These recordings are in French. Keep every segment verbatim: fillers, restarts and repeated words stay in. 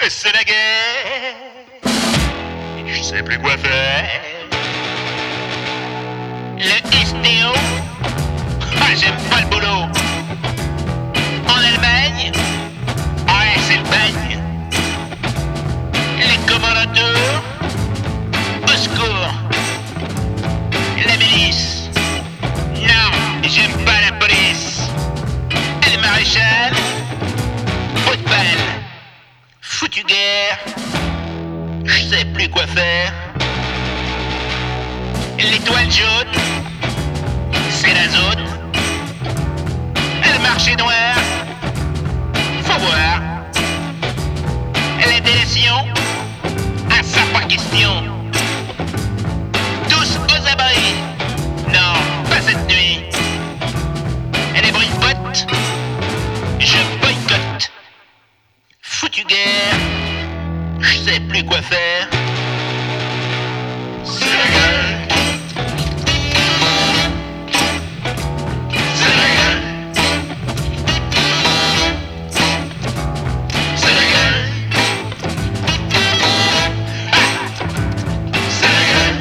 C'est la guerre. Je sais plus quoi faire. Le estéo. Ah, j'aime pas le boulot. En Allemagne. Ouais, c'est le bagne. Les commandateurs. Au secours. La milice. Non, j'aime pas la police. Et le maréchal. Haut de balle. Foutu guerre. Je sais plus quoi faire. L'étoile jaune. C'est la zone. Le marché noir. Faut voir. La délation. Ah, ça pas question. Tous aux abris. Non, pas cette nuit. Les bruits de bottes. Je boycotte. Foutu guerre. Je sais plus quoi faire. C'est la gueule. C'est la gueule. C'est la gueule. Ah. C'est la gueule.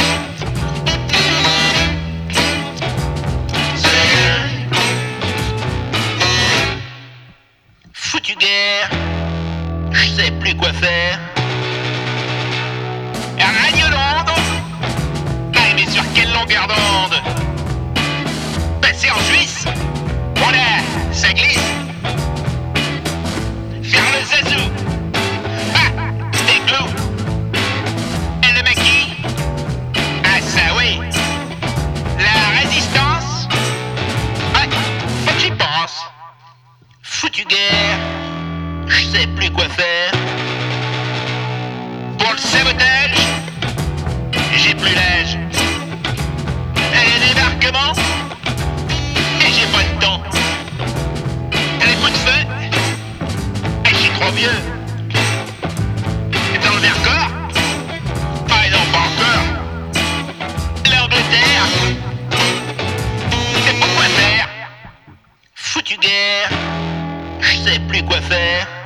C'est la gueule. Foutu guerre. Je sais plus quoi faire. Radio Londres. Ah, mais sur quelle longueur d'onde? Ben, c'est en Suisse. Voilà, ça glisse. Faire le zazou. Ah, des clous. Et le maquis. Ah, ça oui. La résistance. Ah, faut que j'y pense. Foutu guerre. Je sais plus quoi faire. Pour le sabotage, j'ai plus l'âge. Et les débarquements, et j'ai pas le temps. Les coups de feu, et j'y crois vieux. Dans le Vercors, ah non, pas encore. L'Angleterre, c'est pas quoi faire. Foutu guerre, je sais plus quoi faire.